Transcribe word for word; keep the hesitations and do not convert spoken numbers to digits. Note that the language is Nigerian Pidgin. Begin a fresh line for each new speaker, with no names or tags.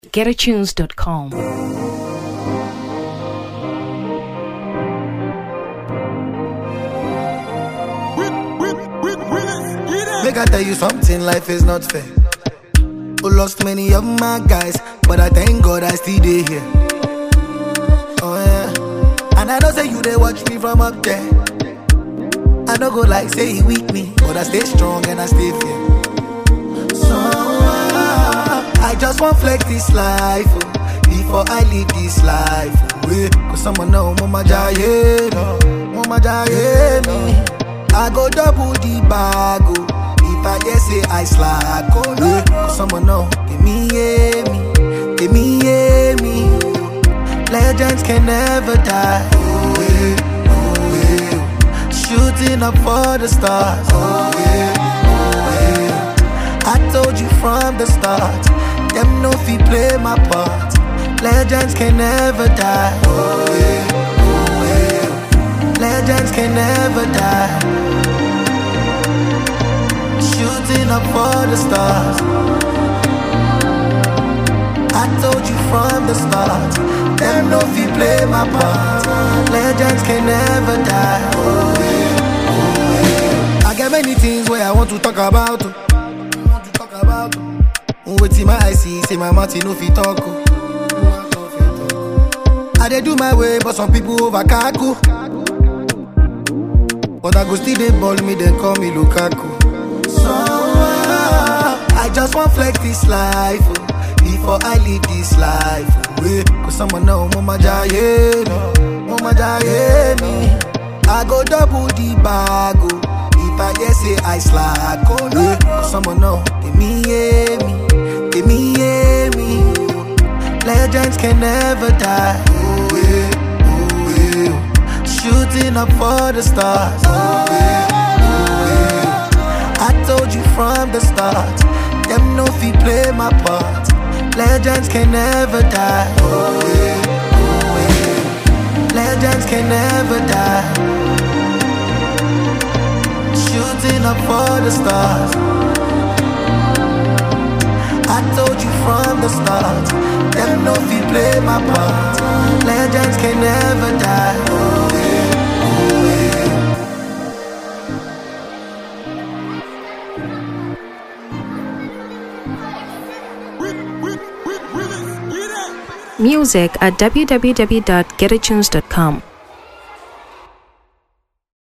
get a tunes dot com.
Make I tell you something, life is not fair. I lost many of my guys, but I thank God I still dey here. Oh yeah, and I know say you they watch me from up there. I don't go like say he weak me, but I stay strong and I stay fair. So uh, I just want flex this life oh, before I leave this life. Oh, yeah. Cause someone know mama jaye, no, mama jaye me. I go double the bag oh, if I just say I slack. Oh no, yeah. Cause someone know give me yeah me, give me yeah me. Legends can never die. Oh yeah. Shooting up for the stars. Oh yeah, oh yeah. I told you from the start, them no fi play my part. Legends can never die. Oh yeah, oh yeah. Legends can never die. Shooting up for the stars. I told you from the start, them no fi play my part. Legends can never die. Oh yeah. I got many things where I want to talk about. Want to talk about. Wait till my eyes see, say my mouth no fit talk. I dey do my way, but some people over kaku. But I go still dey ball me, then call me Lukaku. So uh, I just want flex this life oh, before I leave this life. Oh, yeah. Cause someone know mama jaye, no, mama jaye me. I go double the bag oh, if I just say I slack. Oh no, yeah. Cause someone know give me yeah me, give me yeah me. Legends can never die. Oh yeah, oh yeah. Shooting up for the stars. Oh yeah, oh yeah. I told you from the start, them no fi play my part. Legends can never die. Oh yeah, oh yeah. Legends can never die. Shooting up for the stars. I told you from the start, them no fi play my part. Legends can never die. Oh yeah, oh yeah.
Music at w w w dot get a tunes dot com.